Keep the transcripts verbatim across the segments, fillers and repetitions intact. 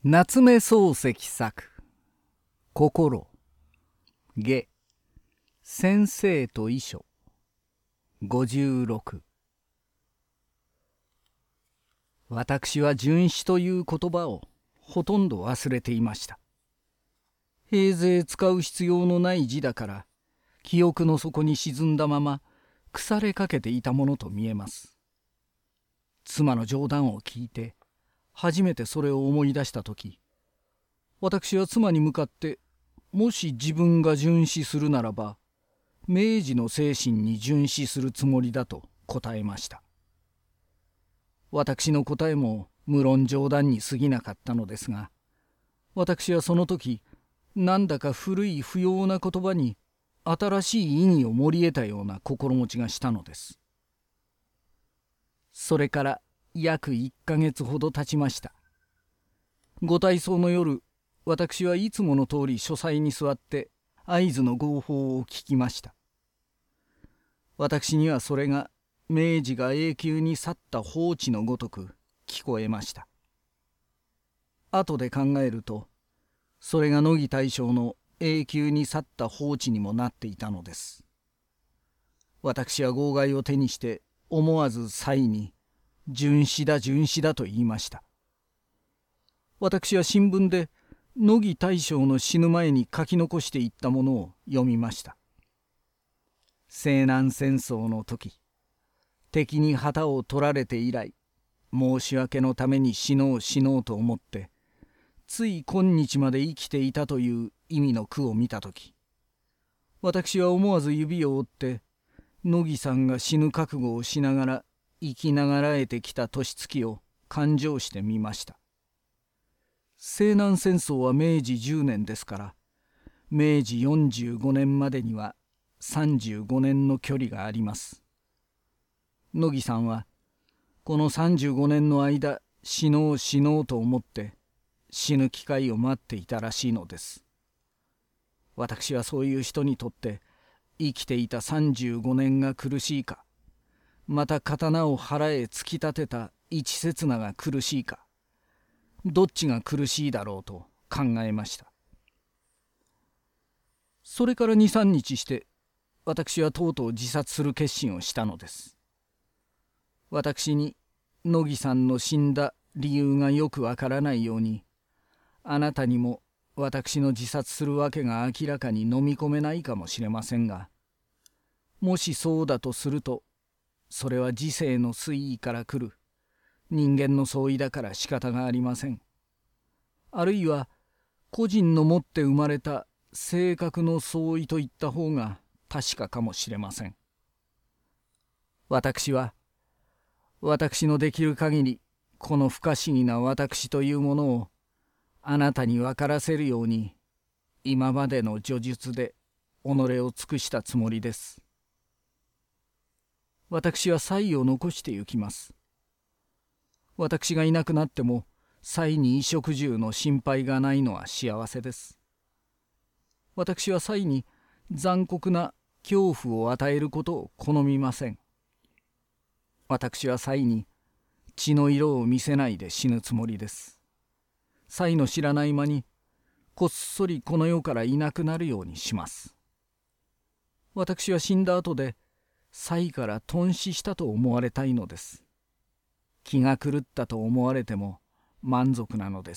夏目漱石作心下先生と遺書ごじゅうろく。私は殉死という言葉をほとんど忘れていました。平生使う必要のない字だから記憶の底に沈んだまま腐れかけていたものと見えます。妻の冗談を聞いて初めてそれを思い出したとき、私は妻に向かってもし自分が殉死するならば明治の精神に殉死するつもりだと答えました。私の答えも無論冗談に過ぎなかったのですが、私はその時なんだか古い不要な言葉に新しい意義を盛り得たような心持ちがしたのです。それから約いっかげつほど経ちました。ご体操の夜、私はいつもの通り書斎に座って合図の号砲を聞きました。私にはそれが明治が永久に去った放置のごとく聞こえました。後で考えると、それが乃木大将の永久に去った放置にもなっていたのです。私は号外を手にして思わず妻に殉死だ殉死だと言いました。私は新聞で乃木大将の死ぬ前に書き残していったものを読みました。西南戦争の時、敵に旗を取られて以来、申し訳のために死のう死のうと思って、つい今日まで生きていたという意味の句を見た時、私は思わず指を折って乃木さんが死ぬ覚悟をしながら生きながらえてきた年月を勘定してみました。西南戦争は明治じゅうねんですから、明治よんじゅうごねんまでにはさんじゅうごねんの距離があります。乃木さんはこのさんじゅうごねんの間、死のう死のうと思って死ぬ機会を待っていたらしいのです。私はそういう人にとって生きていたさんじゅうごねんが苦しいか、また刀を腹へ突き立てた一刹那が苦しいか、どっちが苦しいだろうと考えました。それからに、さんにちして私はとうとう自殺する決心をしたのです。私に乃木さんの死んだ理由がよくわからないように、あなたにも私の自殺するわけが明らかに飲み込めないかもしれませんが、もしそうだとすると、それは時世の推移から来る人間の相違だから仕方がありません。あるいは個人の持って生まれた性格の相違といった方が確かかもしれません。私は私のできる限りこの不可思議な私というものをあなたに分からせるように今までの叙述で己を尽くしたつもりです。私は妻を残してゆきます。私がいなくなっても妻に衣食住の心配がないのは幸せです。私は妻に残酷な恐怖を与えることを好みません。私は妻に血の色を見せないで死ぬつもりです。妻の知らない間にこっそりこの世からいなくなるようにします。私は死んだ後で妻から頓死したと思われたいのです。気が狂ったと思われても満足なのです。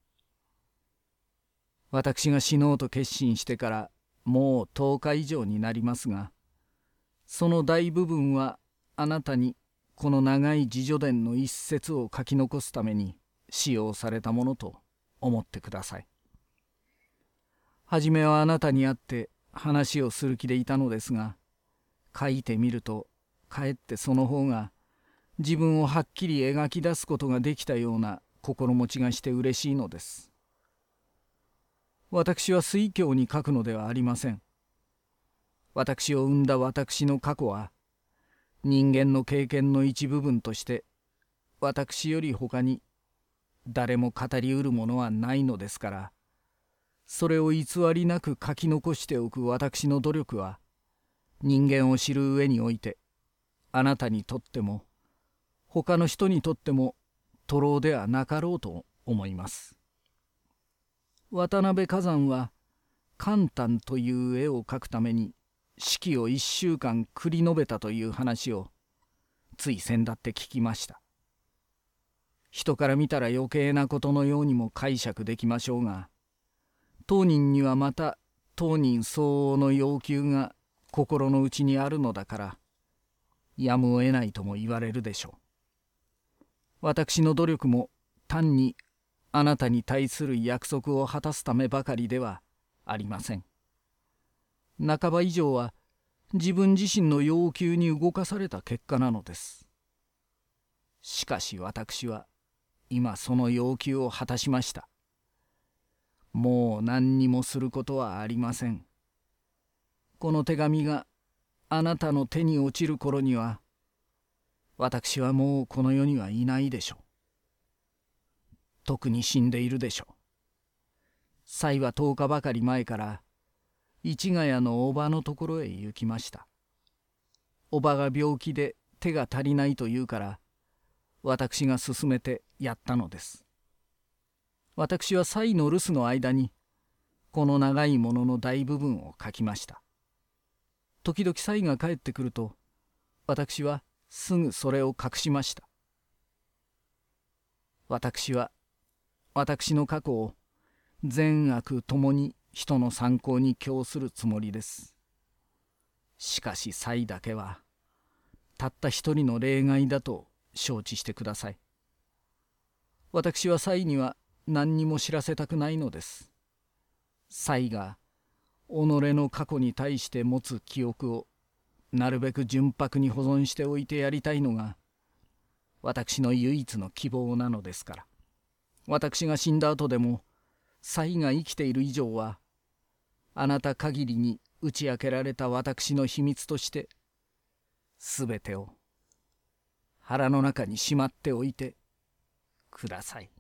私が死のうと決心してからもうとおか以上になりますが、その大部分はあなたにこの長い自叙伝の一節を書き残すために使用されたものと思ってください。はじめはあなたに会って話をする気でいたのですが、書いてみるとかえってその方が自分をはっきり描き出すことができたような心持ちがして嬉しいのです。私は推挙に書くのではありません。私を生んだ私の過去は人間の経験の一部分として私より他に誰も語りうるものはないのですから、それを偽りなく書き残しておく私の努力は人間を知る上においてあなたにとっても他の人にとっても徒労ではなかろうと思います。 渡辺崋山は簡丹という絵を描くために四季を一週間繰り述べたという話をつい先だって聞きました。人から見たら余計なことのようにも解釈できましょうが、当人にはまた当人相応の要求が心の内にあるのだからやむを得ないとも言われるでしょう。私の努力も単にあなたに対する約束を果たすためばかりではありません。半ば以上は自分自身の要求に動かされた結果なのです。しかし私は今その要求を果たしました。もう何にもすることはありません。この手紙があなたの手に落ちる頃には私はもうこの世にはいないでしょう。特に死んでいるでしょう。妻は十日ばかり前から市ヶ谷のおばのところへ行きました。おばが病気で手が足りないと言うから私が勧めてやったのです。私は妻の留守の間にこの長いものの大部分を書きました。時々妻が帰ってくると私はすぐそれを隠しました。私は私の過去を善悪ともに人の参考に供するつもりです。しかし妻だけはたった一人の例外だと承知してください。私は妻には何にも知らせたくないのです。妻が己の過去に対して持つ記憶をなるべく純白に保存しておいてやりたいのが私の唯一の希望なのですから。私が死んだ後でも妻が生きている以上はあなた限りに打ち明けられた私の秘密としてすべてを腹の中にしまっておいてください。